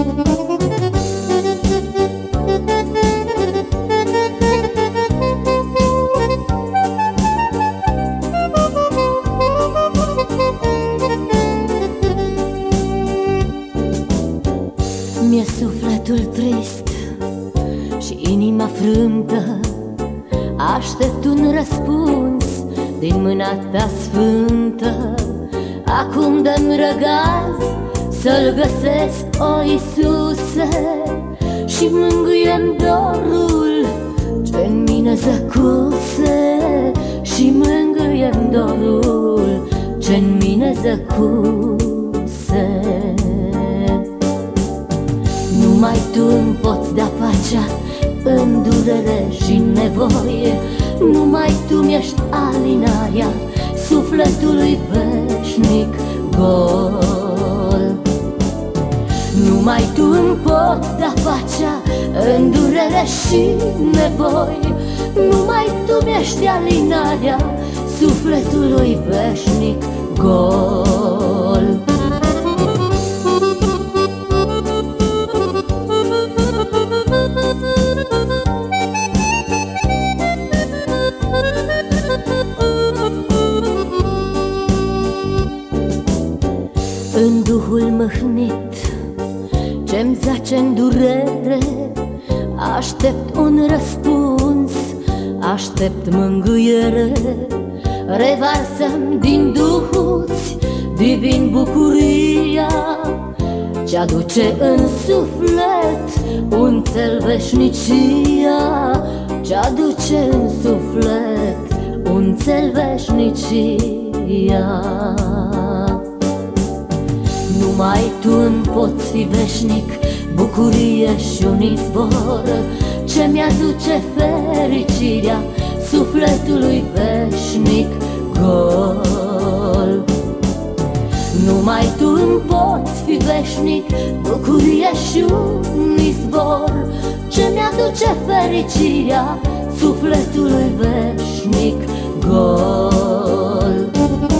Mi-e sufletul trist și inima frântă, aștept un răspuns din mâna ta sfântă. Acum dă-mi răgaz să-L găsesc, o Iisuse, și mângâie-mi dorul ce-n mine zăcuse, și mângâie-mi dorul ce-n mine zăcuse. Numai Tu îmi poți da pacea în durere și nevoie, numai Tu mi-ești alinarea sufletului veșnic gol. Numai Tu îmi poți da pacea în durere și nevoie, numai Tu mi-ești alinarea sufletului veșnic gol. În duhul mâhnit ce-mi zace-n durere, aștept un răspuns, aștept mângâiere. Revarsă-mi din duhuți divin bucuria ce-aduce în suflet un țel veșnicia, ce-aduce în suflet un țel veșnicia. Numai Tu îmi poți fi veșnic bucurie și un izvor ce mi-aduce fericirea sufletului veșnic gol. Numai Tu îmi poți fi veșnic bucurie și un izvor ce mi-aduce fericirea sufletului veșnic gol.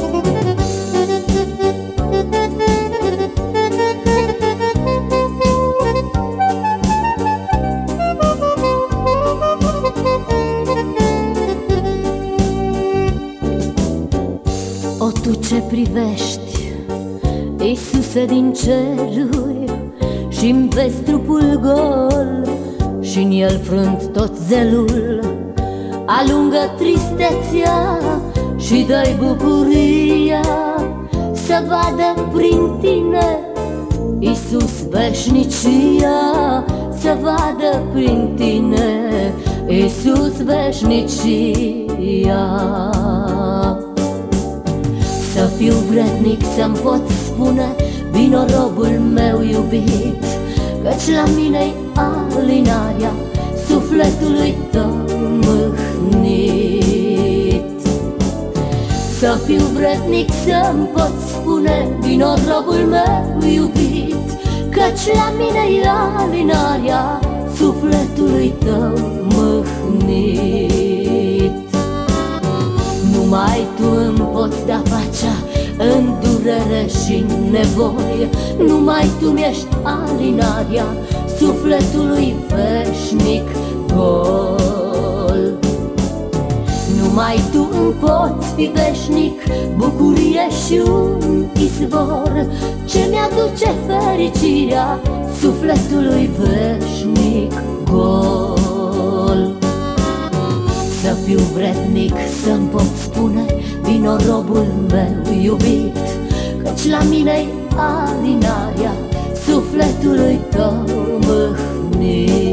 O, Tu ce privești, Iisuse, din ceruri, și-mi vezi trupul gol, și-n el frânt tot zelul, alungă tristețea și dă-i bucuria să vadă prin Tine, Iisus, veșnicia, să vadă prin Tine, Iisus, veșnicia. Să fiu vrednic să-mi pot spune: vino, robul meu iubit, căci la mine-i alinarea sufletului Tău mâhnit. Să fiu vrednic să-mi pot spune: vino, robul meu iubit, căci la mine-i alinarea sufletului Tău mâhnit. Numai Tu îmi poți da pacea în durere și nevoie, numai Tu mi-ești alinarea sufletului veșnic gol. Numai Tu îmi poți fi veșnic bucurie și un izvor ce mi-aduce fericirea sufletului veșnic gol. Să fiu vrednic să-mi pot spune: vino, robul meu iubit, căci la mine-i alinarea sufletului Tău mâhnit.